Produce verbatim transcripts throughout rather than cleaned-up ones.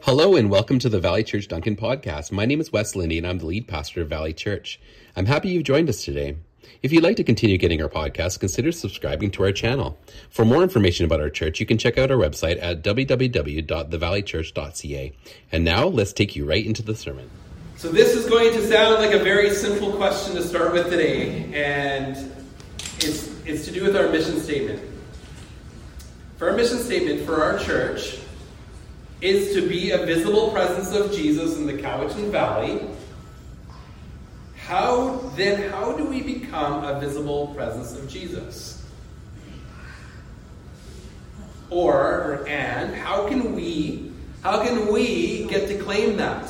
Hello and welcome to the Valley Church Duncan podcast. My name is Wes Lindy and I'm the lead pastor of Valley Church. I'm happy you've joined us today. If you'd like to continue getting our podcast, consider subscribing to our channel. For more information about our church, you can check out our website at w w w dot the valley church dot c a. And now, let's take you right into the sermon. So this is going to sound like a very simple question to start with today, and it's, it's to do with our mission statement. For our mission statement for our church is to be a visible presence of Jesus in the Cowichan Valley. How, then, how do we become a visible presence of Jesus? Or, or and, how can we, how can we get to claim that?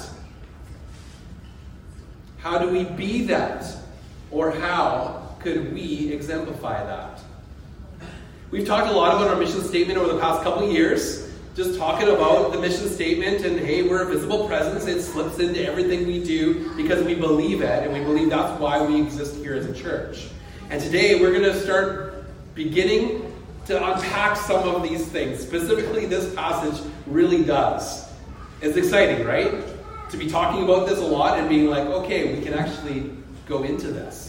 How do we be that? Or how could we exemplify that? We've talked a lot about our mission statement over the past couple of years. Just talking about the mission statement and, hey, we're a visible presence. It slips into everything we do because we believe it, and we believe that's why we exist here as a church. And today we're going to start beginning to unpack some of these things. Specifically, this passage really does. It's exciting, right? To be talking about this a lot and being like, okay, we can actually go into this.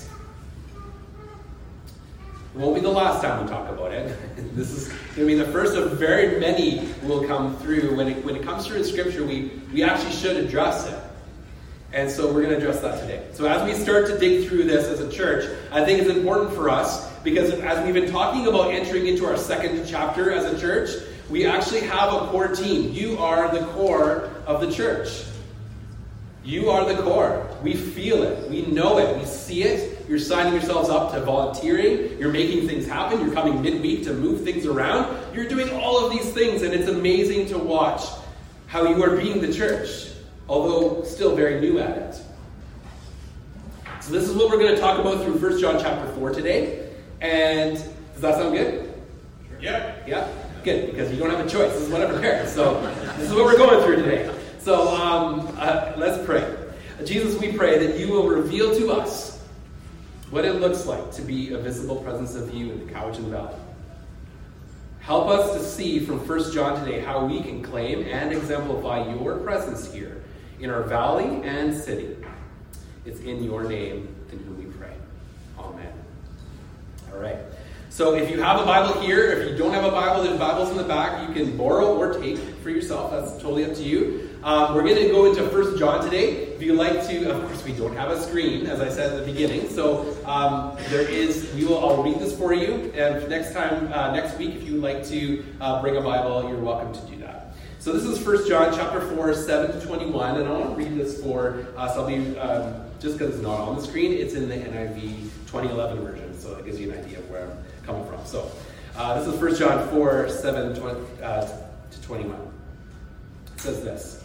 It won't be the last time we talk about it. This is going to be the first of very many will come through. When it, when it comes through in Scripture, we, we actually should address it. And so we're going to address that today. So as we start to dig through this as a church, I think it's important for us because as we've been talking about entering into our second chapter as a church, we actually have a core team. You are the core of the church. You are the core. We feel it. We know it. We see it. You're signing yourselves up to volunteering. You're making things happen. You're coming midweek to move things around. You're doing all of these things, and it's amazing to watch how you are being the church, although still very new at it. So this is what we're going to talk about through First John chapter four today. And does that sound good? Yeah. Yeah? Good, because you don't have a choice. This is what I prepared. So this is what we're going through today. So um, uh, let's pray. Jesus, we pray that you will reveal to us what it looks like to be a visible presence of you in the Cowichan Valley. Help us to see from First John today how we can claim and exemplify your presence here in our valley and city. It's in your name in whom we pray. Amen. All right. So if you have a Bible here, if you don't have a Bible, there's Bibles in the back. You can borrow or take for yourself. That's totally up to you. Um, we're going to go into First John today. If you like to, of course, we don't have a screen, as I said at the beginning. So um, there is, we will. I'll read this for you. And next time, uh, next week, if you would like to uh, bring a Bible, you're welcome to do that. So this is First John chapter four, seven to twenty-one, and I want to read this for us. I'll be um, just because it's not on the screen. It's in the N I V twenty eleven version, so it gives you an idea of where I'm coming from. So uh, this is First John four, seven uh, to twenty-one. It says this.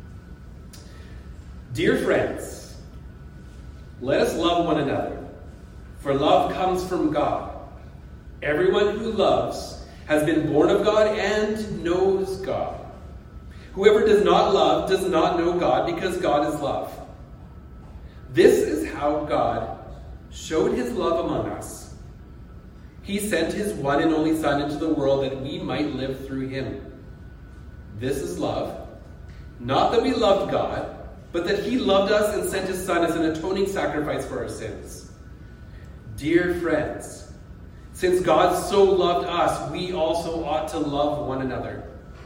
Dear friends, let us love one another, for love comes from God. Everyone who loves has been born of God and knows God. Whoever does not love does not know God, because God is love. This is how God showed his love among us. He sent his one and only Son into the world that we might live through him. This is love, not that we loved God, but that he loved us and sent his Son as an atoning sacrifice for our sins. Dear friends, since God so loved us, we also ought to love one another.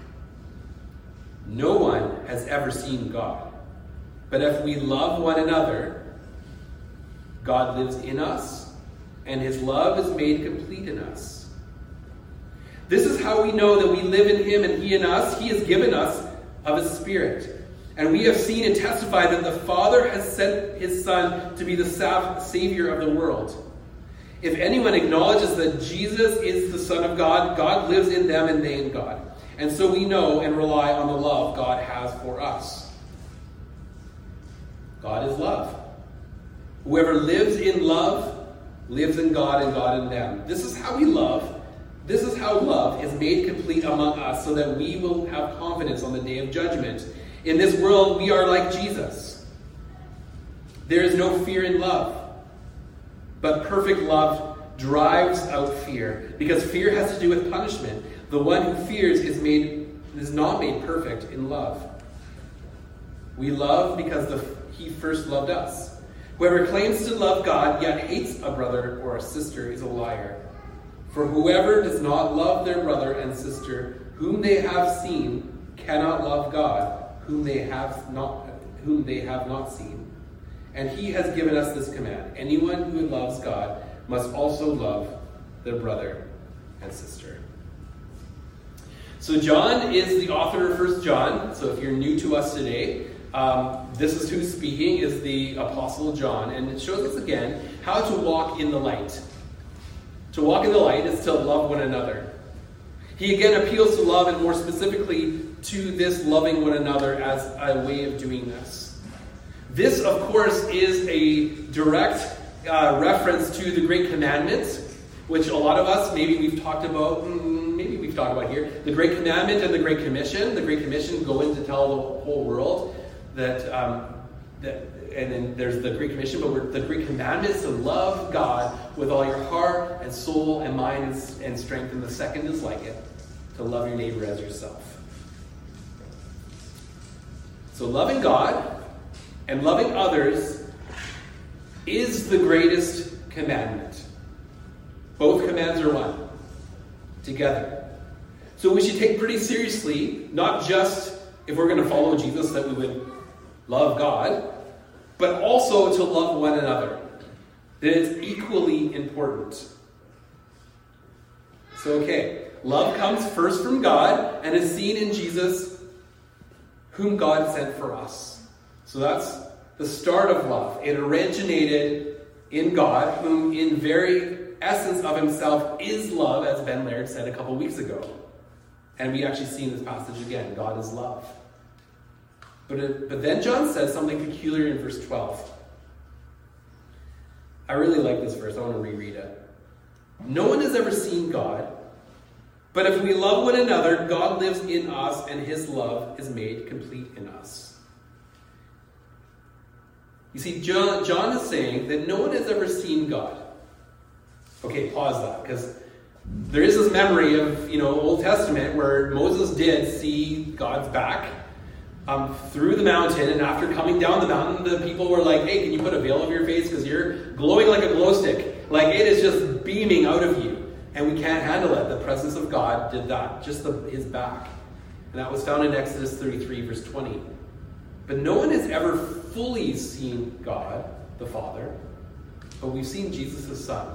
No one has ever seen God, but if we love one another, God lives in us, and his love is made complete in us. This is how we know that we live in him and he in us. He has given us of his Spirit. And we have seen and testified that the Father has sent his Son to be the Savior of the world. If anyone acknowledges that Jesus is the Son of God, God lives in them and they in God. And so we know and rely on the love God has for us. God is love. Whoever lives in love lives in God and God in them. This is how we love. This is how love is made complete among us, so that we will have confidence on the day of judgment. In this world, we are like Jesus. There is no fear in love, but perfect love drives out fear, because fear has to do with punishment. The one who fears is made is not made perfect in love. We love because the, he first loved us. Whoever claims to love God yet hates a brother or a sister is a liar. For whoever does not love their brother and sister whom they have seen cannot love God whom they have not whom they have not seen. And he has given us this command: anyone who loves God must also love their brother and sister. So John is the author of First John. So if you're new to us today, um, this is who's speaking, is the Apostle John. And it shows us again how to walk in the light. To walk in the light is to love one another. He again appeals to love, and more specifically to this loving one another as a way of doing this. This, of course, is a direct uh, reference to the Great Commandment, which a lot of us, maybe we've talked about, maybe we've talked about here. The Great Commandment and the Great Commission. The Great Commission going to tell the whole world that, um, that and then there's the Great Commission, but we're, the Great Commandment is to love God with all your heart and soul and mind and, and strength. And the second is like it, to love your neighbor as yourself. So loving God and loving others is the greatest commandment. Both commands are one, together. So we should take pretty seriously, not just if we're going to follow Jesus, that we would love God, but also to love one another. That it's equally important. So, okay, love comes first from God and is seen in Jesus, whom God sent for us. So that's the start of love. It originated in God, whom in very essence of himself is love, as Ben Laird said a couple weeks ago. And we actually see in this passage again, God is love. But, it, but then John says something peculiar in verse twelve. I really like this verse. I want to reread it. No one has ever seen God, but if we love one another, God lives in us, and his love is made complete in us. You see, John, John is saying that no one has ever seen God. Okay, pause that, because there is this memory of, you know, Old Testament where Moses did see God's back um, through the mountain, and after coming down the mountain, the people were like, hey, can you put a veil over your face because you're glowing like a glow stick. Like, it is just beaming out of you. And we can't handle it. The presence of God did that, just the, his back. And that was found in Exodus thirty-three, verse twenty. But no one has ever fully seen God, the Father, but we've seen Jesus, the Son.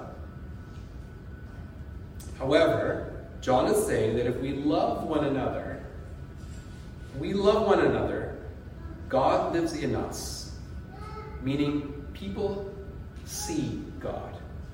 However, John is saying that if we love one another, we love one another, God lives in us. Meaning, people see God.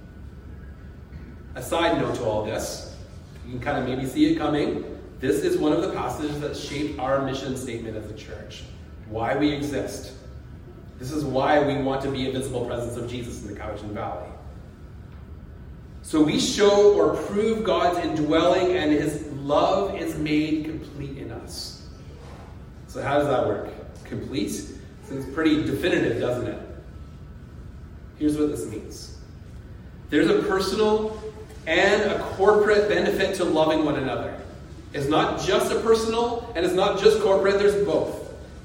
A side note to all this, you can kind of maybe see it coming. This is one of the passages that shape our mission statement as a church. Why we exist. This is why we want to be a visible presence of Jesus in the Cowichan Valley. So we show or prove God's indwelling, and his love is made complete in us. So how does that work? Complete? Seems pretty definitive, doesn't it? Here's what this means. There's a personal and a corporate benefit to loving one another. It's not just a personal and it's not just corporate, there's both.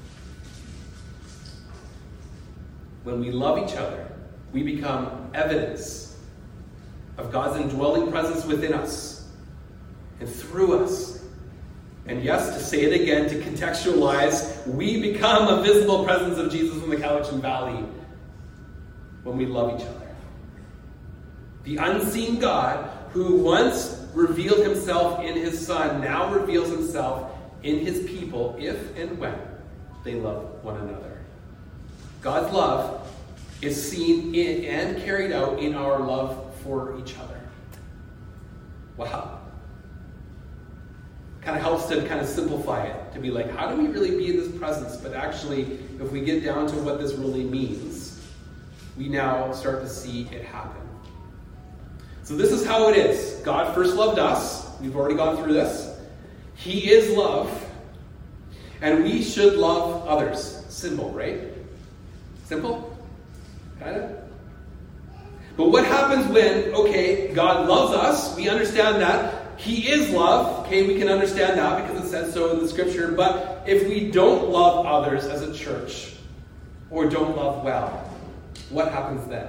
When we love each other, we become evidence of God's indwelling presence within us and through us. And yes, to say it again, to contextualize, we become a visible presence of Jesus in the Cowichan Valley when we love each other. The unseen God, who once revealed himself in his Son, now reveals himself in his people if and when they love one another. God's love is seen in and carried out in our love for each other. Wow. Kind of helps to kind of simplify it, to be like, how do we really be in this presence? But actually, if we get down to what this really means, we now start to see it happen. So this is how it is. God first loved us. We've already gone through this. He is love. And we should love others. Simple, right? Simple? Kind of? But what happens when, okay, God loves us. We understand that. He is love. Okay, we can understand that because it says so in the scripture. But if we don't love others as a church, or don't love well, what happens then?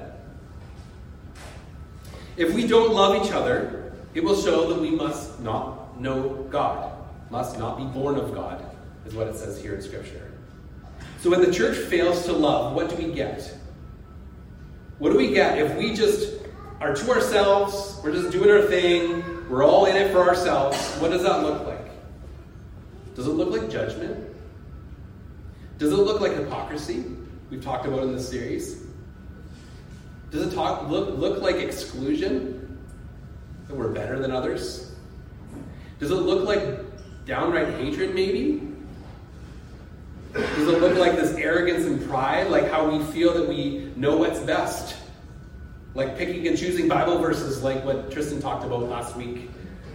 If we don't love each other, it will show that we must not know God, must not be born of God, is what it says here in Scripture. So when the church fails to love, what do we get? What do we get if we just are to ourselves, we're just doing our thing, we're all in it for ourselves? What does that look like? Does it look like judgment? Does it look like hypocrisy? We've talked about in this series. Does it talk, look, look like exclusion? That we're better than others? Does it look like downright hatred, maybe? Does it look like this arrogance and pride, like how we feel that we know what's best? Like picking and choosing Bible verses like what Tristan talked about last week?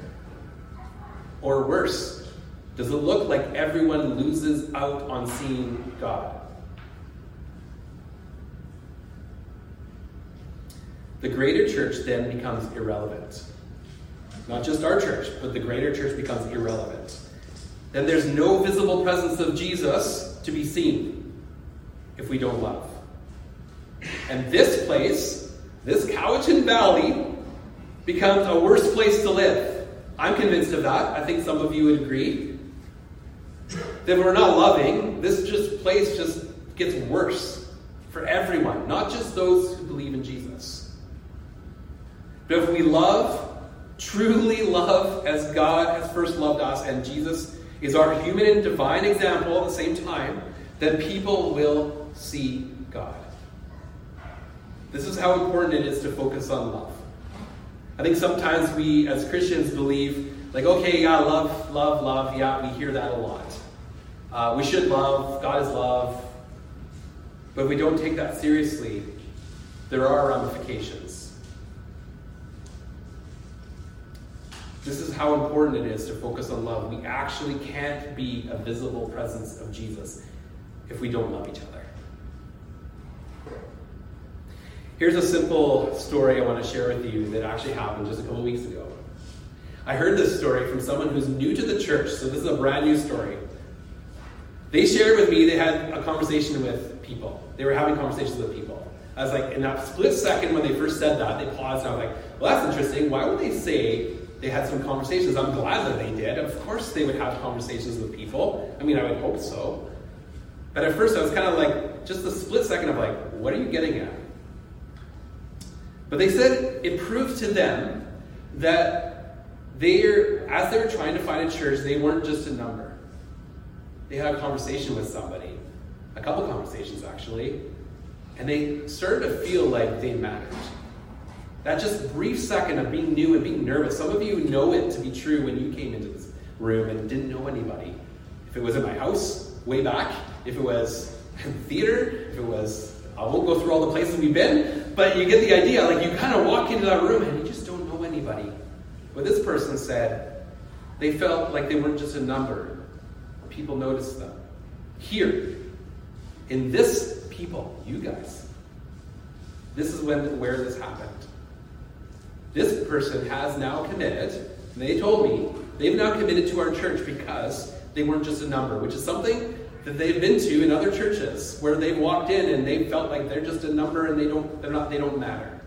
Or worse, does it look like everyone loses out on seeing God? The greater church then becomes irrelevant. Not just our church, but the greater church becomes irrelevant. Then there's no visible presence of Jesus to be seen if we don't love. And this place, this Cowichan Valley, becomes a worse place to live. I'm convinced of that. I think some of you would agree. That we're not loving, this just place just gets worse for everyone, not just those who believe in Jesus. But if we love, truly love as God has first loved us, and Jesus is our human and divine example at the same time, then people will see God. This is how important it is to focus on love. I think sometimes we as Christians believe, like, okay, yeah, love, love, love, yeah, we hear that a lot. Uh, we should love, God is love. But if we don't take that seriously, there are ramifications. This is how important it is to focus on love. We actually can't be a visible presence of Jesus if we don't love each other. Here's a simple story I want to share with you that actually happened just a couple weeks ago. I heard this story from someone who's new to the church, so this is a brand new story. They shared with me they had a conversation with people. They were having conversations with people. I was like, in that split second when they first said that, they paused and I was like, well, that's interesting. Why would they say they had some conversations? I'm glad that they did. Of course they would have conversations with people. I mean, I would hope so. But at first I was kind of like, just a split second of like, what are you getting at? But they said it proved to them that they're, as they were trying to find a church, they weren't just a number. They had a conversation with somebody, a couple conversations actually, and they started to feel like they mattered. That just brief second of being new and being nervous, some of you know it to be true when you came into this room and didn't know anybody. If it was in my house, way back, if it was in the theater, if it was, I won't go through all the places we've been, but you get the idea. Like you kind of walk into that room and you just don't know anybody. What this person said, they felt like they weren't just a number. People noticed them. Here, in this people, you guys, this is when where this happened. This person has now committed, and they told me, they've now committed to our church because they weren't just a number, which is something that they've been to in other churches where they've walked in and they felt like they're just a number and they don't they're not they don't matter.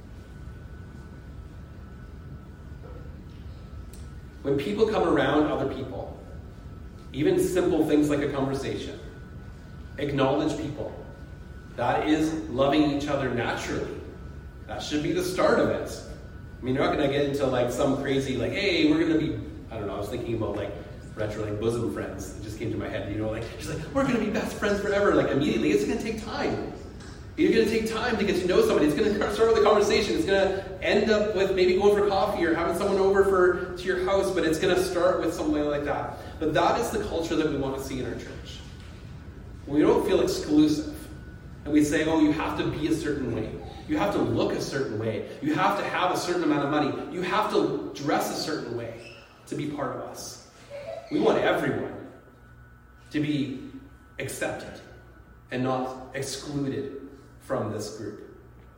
When people come around other people, even simple things like a conversation, acknowledge people. That is loving each other naturally. That should be the start of it. I mean, you're not going to get into like some crazy, like, hey, we're going to be, I don't know, I was thinking about like retro, like bosom friends. It just came to my head, you know, like, she's like, we're going to be best friends forever. Like immediately, it's going to take time. You're going to take time to get to know somebody. It's going to start with a conversation. It's going to end up with maybe going for coffee or having someone over for to your house, but it's going to start with something like that. But that is the culture that we want to see in our church. We don't feel exclusive. And we say, oh, you have to be a certain way. You have to look a certain way. You have to have a certain amount of money. You have to dress a certain way to be part of us. We want everyone to be accepted and not excluded from this group.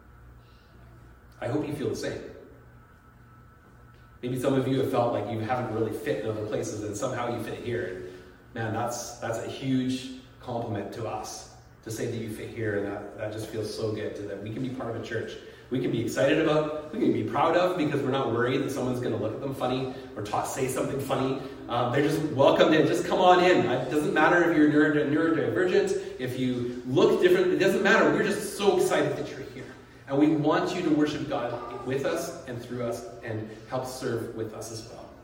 I hope you feel the same. Maybe some of you have felt like you haven't really fit in other places and somehow you fit here. man, that's that's a huge compliment to us to say that you fit here, and that, that just feels so good to that we can be part of a church we can be excited about, we can be proud of, because we're not worried that someone's going to look at them funny or talk, say something funny. Um, they're just welcomed in. Just come on in. It doesn't matter if you're neuro- neurodivergent, if you look different. It doesn't matter. We're just so excited that you're here. And we want you to worship God with us and through us and help serve with us as well.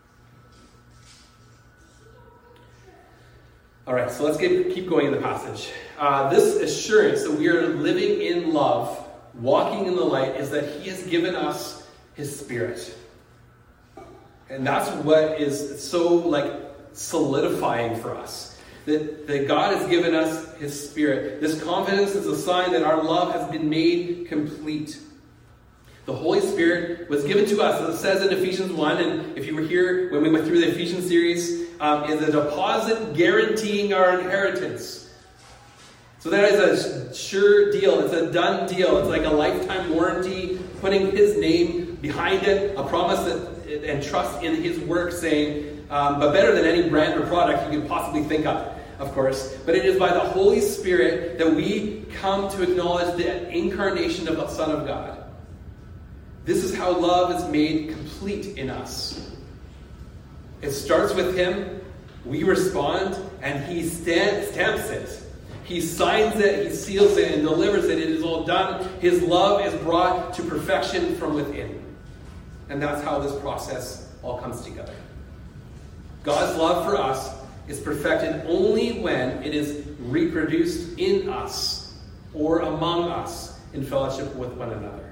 All right, so let's get, keep going in the passage. Uh, this assurance that we are living in love, walking in the light, is that he has given us his Spirit. And that's what is so like solidifying for us. That, that God has given us his Spirit. This confidence is a sign that our love has been made complete. The Holy Spirit was given to us, as it says in Ephesians one, and if you were here when we went through the Ephesians series, um, is a deposit guaranteeing our inheritance. So that is a sure deal. It's a done deal. It's like a lifetime warranty, putting his name behind it, a promise that, and trust in his work, saying, um, but better than any brand or product you could possibly think of, of course. But it is by the Holy Spirit that we come to acknowledge the incarnation of the Son of God. This is how love is made complete in us. It starts with him, we respond, and he stamp, stamps it. He signs it, he seals it, and delivers it. It is all done. His love is brought to perfection from within. And that's how this process all comes together. God's love for us is perfected only when it is reproduced in us or among us in fellowship with one another.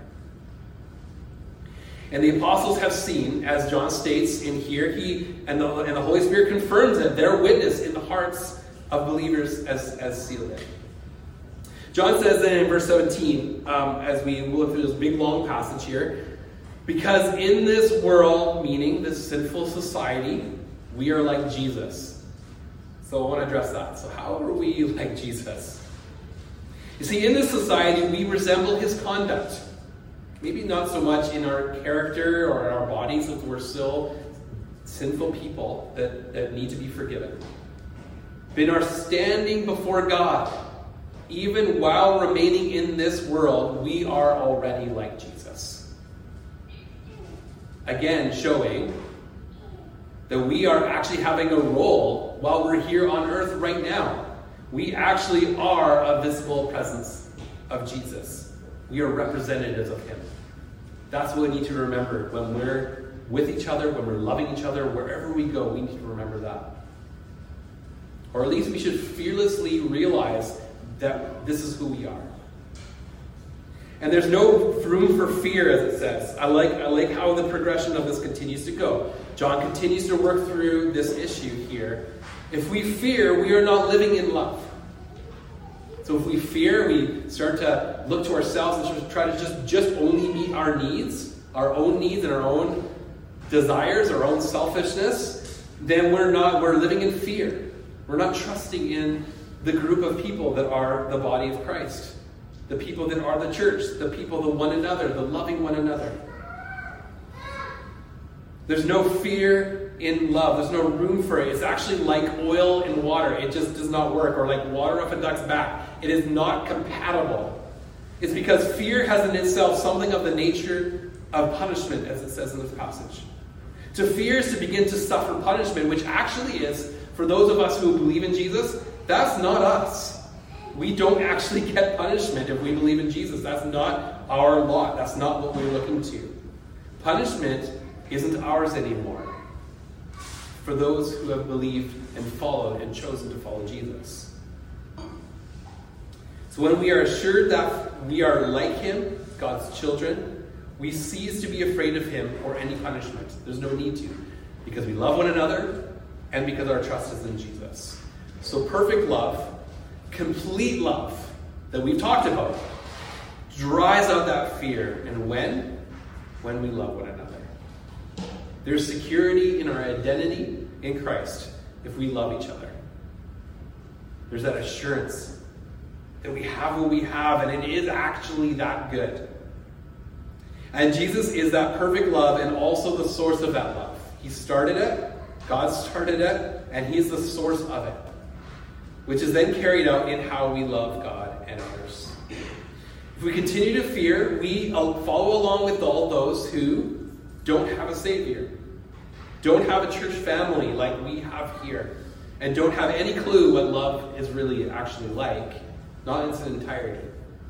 And the apostles have seen, as John states in here, he and the, and the Holy Spirit confirms it, their witness in the hearts of believers as, as sealed it. John says then in verse seventeen, um, as we look through this big long passage here, because in this world, meaning this sinful society, we are like Jesus. So I want to address that. So how are we like Jesus? You see, in this society, we resemble his conduct. Maybe not so much in our character or in our bodies, if we're still sinful people that, that need to be forgiven. But in our standing before God, even while remaining in this world, we are already like Jesus. Again, showing that we are actually having a role while we're here on earth right now. We actually are a visible presence of Jesus. We are representatives of him. That's what we need to remember when we're with each other, when we're loving each other, wherever we go, we need to remember that. Or at least we should fearlessly realize that this is who we are. And there's no room for fear, as it says. I like, I like how the progression of this continues to go. John continues to work through this issue here. If we fear, we are not living in love. So if we fear, we start to look to ourselves and try to just, just only meet our needs, our own needs and our own desires, our own selfishness, then we're not, we're living in fear. We're not trusting in the group of people that are the body of Christ. The people that are the church, the people, the one another, the loving one another. There's no fear in love. There's no room for it. It's actually like oil and water. It just does not work. Or like water off a duck's back. It is not compatible. It's because fear has in itself something of the nature of punishment, as it says in this passage. To fear is to begin to suffer punishment, which actually is, for those of us who believe in Jesus, that's not us. We don't actually get punishment if we believe in Jesus. That's not our lot. That's not what we're looking to. Punishment isn't ours anymore for those who have believed and followed and chosen to follow Jesus. So when we are assured that we are like him, God's children, we cease to be afraid of him or any punishment. There's no need to, because we love one another and because our trust is in Jesus. So perfect love, complete love that we've talked about, dries out that fear. And when? When we love one another. There's security in our identity in Christ if we love each other. There's that assurance that we have what we have, and it is actually that good. And Jesus is that perfect love and also the source of that love. He started it. God started it. and he is the source of it, which is then carried out in how we love God and others. If we continue to fear, we follow along with all those who don't have a Savior, don't have a church family like we have here, and don't have any clue what love is really actually like, not in its entirety.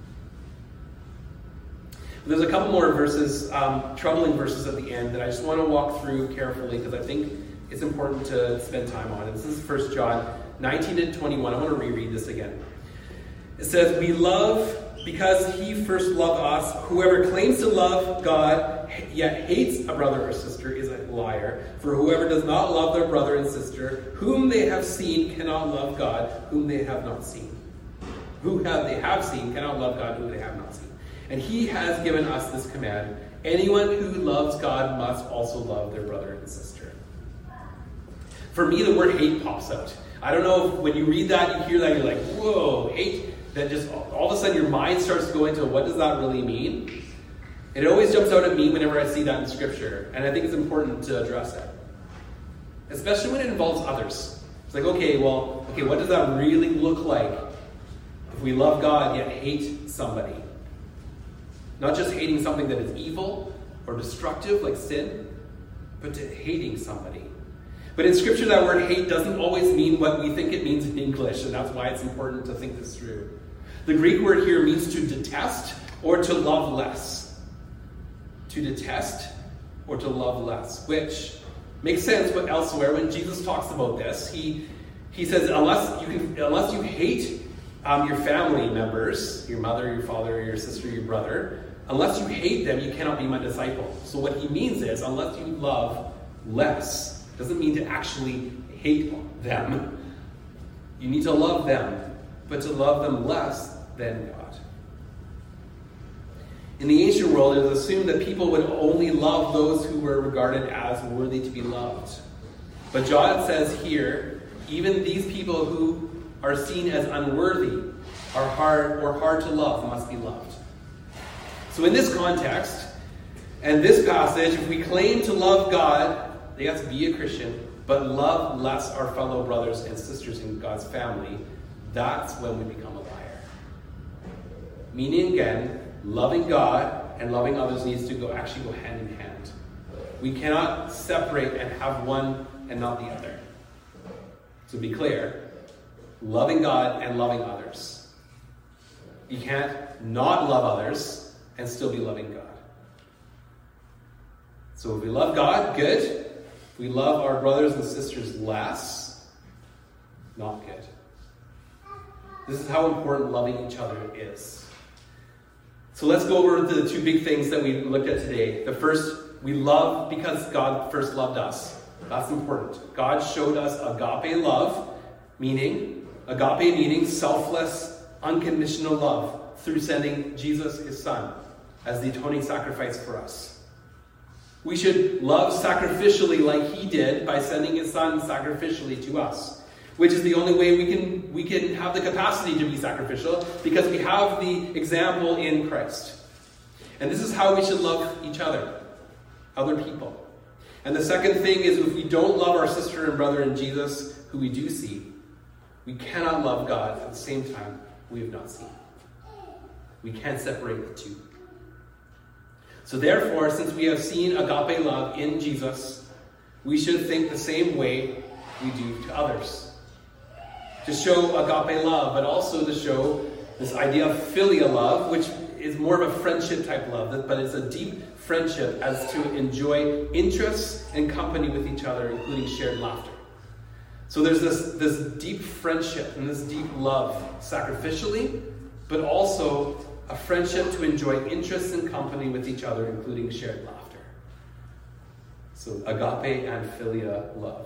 There's a couple more verses, um, troubling verses at the end that I just want to walk through carefully because I think it's important to spend time on. And this is First John nineteen to twenty-one. I want to reread this again. It says, "We love because he first loved us. Whoever claims to love God yet hates a brother or sister is a liar. For whoever does not love their brother and sister whom they have seen cannot love God whom they have not seen. Who have they have seen cannot love God whom they have not seen. And he has given us this command: anyone who loves God must also love their brother and sister." For me, the word hate pops out. I don't know if when you read that, you hear that, you're like, whoa, hate. That just all of a sudden your mind starts to go into what does that really mean? And it always jumps out at me whenever I see that in Scripture. And I think it's important to address it. Especially when it involves others. It's like, okay, well, okay, what does that really look like if we love God yet hate somebody? Not just hating something that is evil or destructive like sin, but to hating somebody. But in Scripture, that word hate doesn't always mean what we think it means in English, and that's why it's important to think this through. The Greek word here means to detest or to love less. To detest or to love less, which makes sense, but elsewhere when Jesus talks about this, he he says unless you can, unless you hate um, your family members, your mother, your father, your sister, your brother, unless you hate them, you cannot be my disciple. So what he means is, unless you love less, doesn't mean to actually hate them. You need to love them, but to love them less than God. In the ancient world, it was assumed that people would only love those who were regarded as worthy to be loved. But John says here, even these people who are seen as unworthy are hard or hard to love must be loved. So in this context, and this passage, if we claim to love God, they have to be a Christian, but love less our fellow brothers and sisters in God's family, that's when we become a liar. Meaning again, loving God and loving others needs to go actually go hand in hand. We cannot separate and have one and not the other. So be clear, loving God and loving others. You can't not love others and still be loving God. So if we love God, good. If we love our brothers and sisters less, not good. This is how important loving each other is. So let's go over the two big things that we looked at today. The first, we love because God first loved us. That's important. God showed us agape love, meaning, agape meaning selfless, unconditional love through sending Jesus, his son, as the atoning sacrifice for us. We should love sacrificially like he did by sending his son sacrificially to us, which is the only way we can we can have the capacity to be sacrificial because we have the example in Christ. And this is how we should love each other, other people. And the second thing is, if we don't love our sister and brother in Jesus, who we do see, we cannot love God at the same time we have not seen. We can't separate the two. So therefore, since we have seen agape love in Jesus, we should think the same way we do to others. To show agape love, but also to show this idea of philia love, which is more of a friendship type love, but it's a deep friendship as to enjoy interests and company with each other, including shared laughter. So there's this, this deep friendship and this deep love sacrificially, but also a friendship to enjoy interests and company with each other, including shared laughter. So agape and philia love.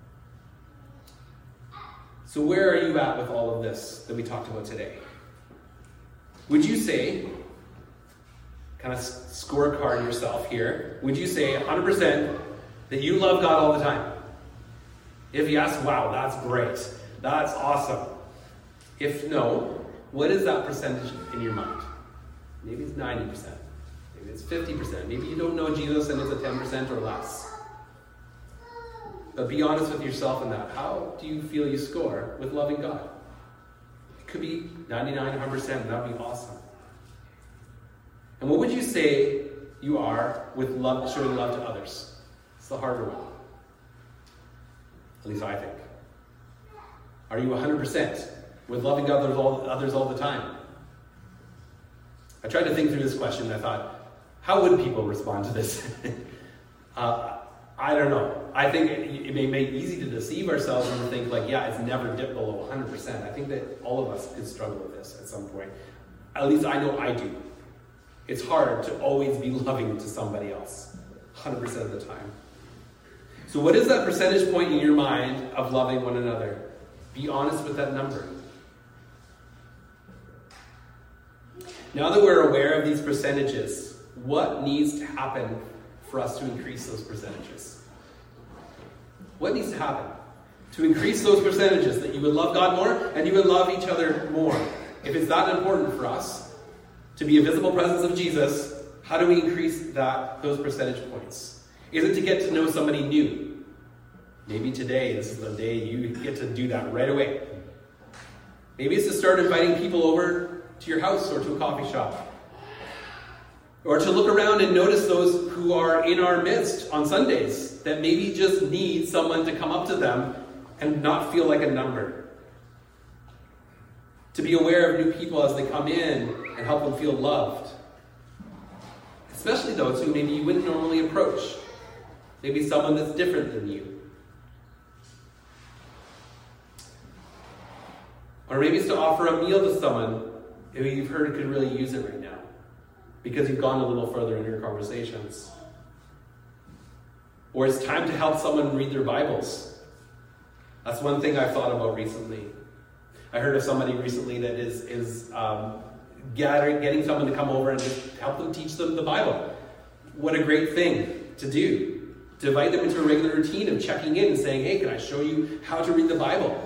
So where are you at with all of this that we talked about today? Would you say, kind of scorecard yourself here, would you say one hundred percent that you love God all the time? If yes, wow, that's great. That's awesome. If no, what is that percentage in your mind? Maybe it's ninety percent. Maybe it's fifty percent. Maybe you don't know Jesus and it's a ten percent or less. But be honest with yourself in that. How do you feel you score with loving God? It could be ninety-nine, one hundred percent. That would be awesome. And what would you say you are with love, showing love to others? It's the harder one. At least I think. Are you one hundred percent with loving others all, others all the time? I tried to think through this question and I thought, how would people respond to this? uh, I don't know. I think it, it may make it easy to deceive ourselves and to think like, yeah, it's never dipped below one hundred percent. I think that all of us could struggle with this at some point. At least I know I do. It's hard to always be loving to somebody else, one hundred percent of the time. So what is that percentage point in your mind of loving one another? Be honest with that number. Now that we're aware of these percentages, what needs to happen for us to increase those percentages? What needs to happen to increase those percentages, that you would love God more and you would love each other more? If it's that important for us to be a visible presence of Jesus, how do we increase that those percentage points? Is it to get to know somebody new? Maybe today, this is the day you get to do that right away. Maybe it's to start inviting people over to your house or to a coffee shop. Or to look around and notice those who are in our midst on Sundays that maybe just need someone to come up to them and not feel like a number. To be aware of new people as they come in and help them feel loved. Especially those who maybe you wouldn't normally approach. Maybe someone that's different than you. Or maybe it's to offer a meal to someone who you've heard could really use it right now, because you've gone a little further in your conversations. Or it's time to help someone read their Bibles. That's one thing I've thought about recently. I heard of somebody recently that is, is um, gathering, getting someone to come over and just help them teach them the Bible. What a great thing to do. To invite them into a regular routine of checking in and saying, hey, can I show you how to read the Bible?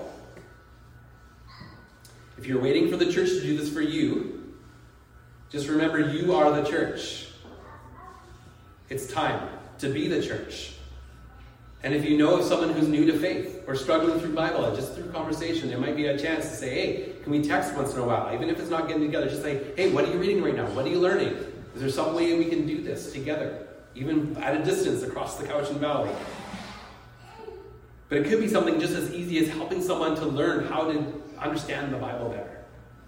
If you're waiting for the church to do this for you, just remember you are the church. It's time to be the church. And if you know of someone who's new to faith or struggling through Bible, just through conversation, there might be a chance to say, hey, can we text once in a while? Even if it's not getting together, just say, hey, what are you reading right now? What are you learning? Is there some way we can do this together? Even at a distance across the Cowichan Valley. But it could be something just as easy as helping someone to learn how to understand the Bible better.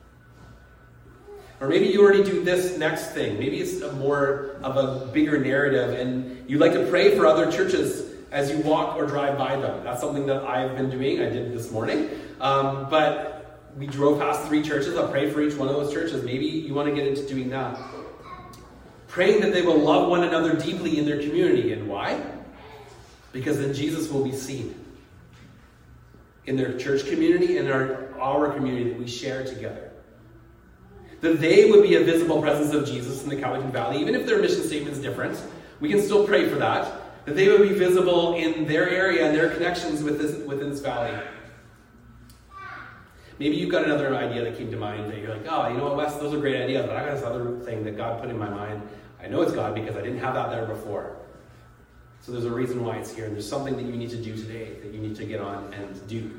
Or maybe you already do this next thing. Maybe it's a more of a bigger narrative and you like to pray for other churches as you walk or drive by them. That's something that I've been doing. I did this morning. Um, but we drove past three churches. I'll pray for each one of those churches. Maybe you want to get into doing that. Praying that they will love one another deeply in their community. And why? Because then Jesus will be seen in their church community and our, our community that we share together. That they would be a visible presence of Jesus in the Cowichan Valley, even if their mission statement is different. We can still pray for that. That they would be visible in their area and their connections with this, within this valley. Maybe you've got another idea that came to mind that you're like, oh, you know what, Wes, those are great ideas, but I got this other thing that God put in my mind. I know it's God because I didn't have that there before. So there's a reason why it's here, and there's something that you need to do today that you need to get on and do.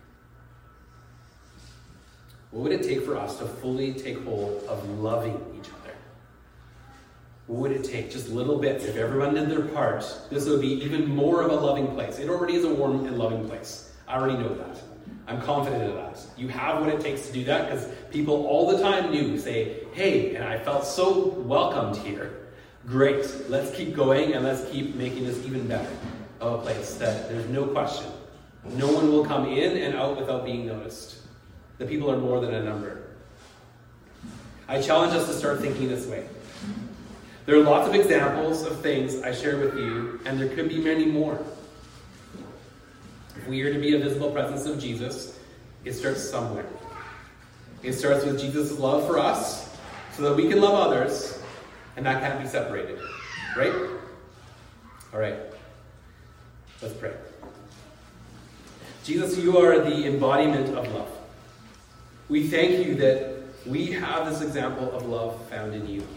What would it take for us to fully take hold of loving each other? What would it take? Just little bits. If everyone did their part, this would be even more of a loving place. It already is a warm and loving place. I already know that. I'm confident of that. You have what it takes to do that because people all the time knew, say, hey, and I felt so welcomed here. Great. Let's keep going and let's keep making this even better of a place that there's no question. No one will come in and out without being noticed. The people are more than a number. I challenge us to start thinking this way. There are lots of examples of things I share with you, and there could be many more. If we are to be a visible presence of Jesus, it starts somewhere. It starts with Jesus' love for us, so that we can love others, and that can't be separated. Right? All right. Let's pray. Jesus, you are the embodiment of love. We thank you that we have this example of love found in you.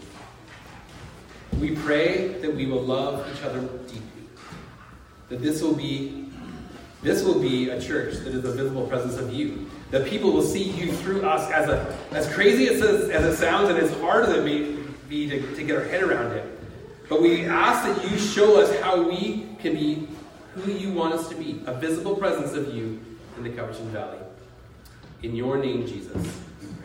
We pray that we will love each other deeply. That this will be This will be a church that is a visible presence of you. That people will see you through us as a as crazy as, as it sounds and as hard as it may be to, to get our head around it. But we ask that you show us how we can be who you want us to be. A visible presence of you in the Cowichan Valley. In your name, Jesus, we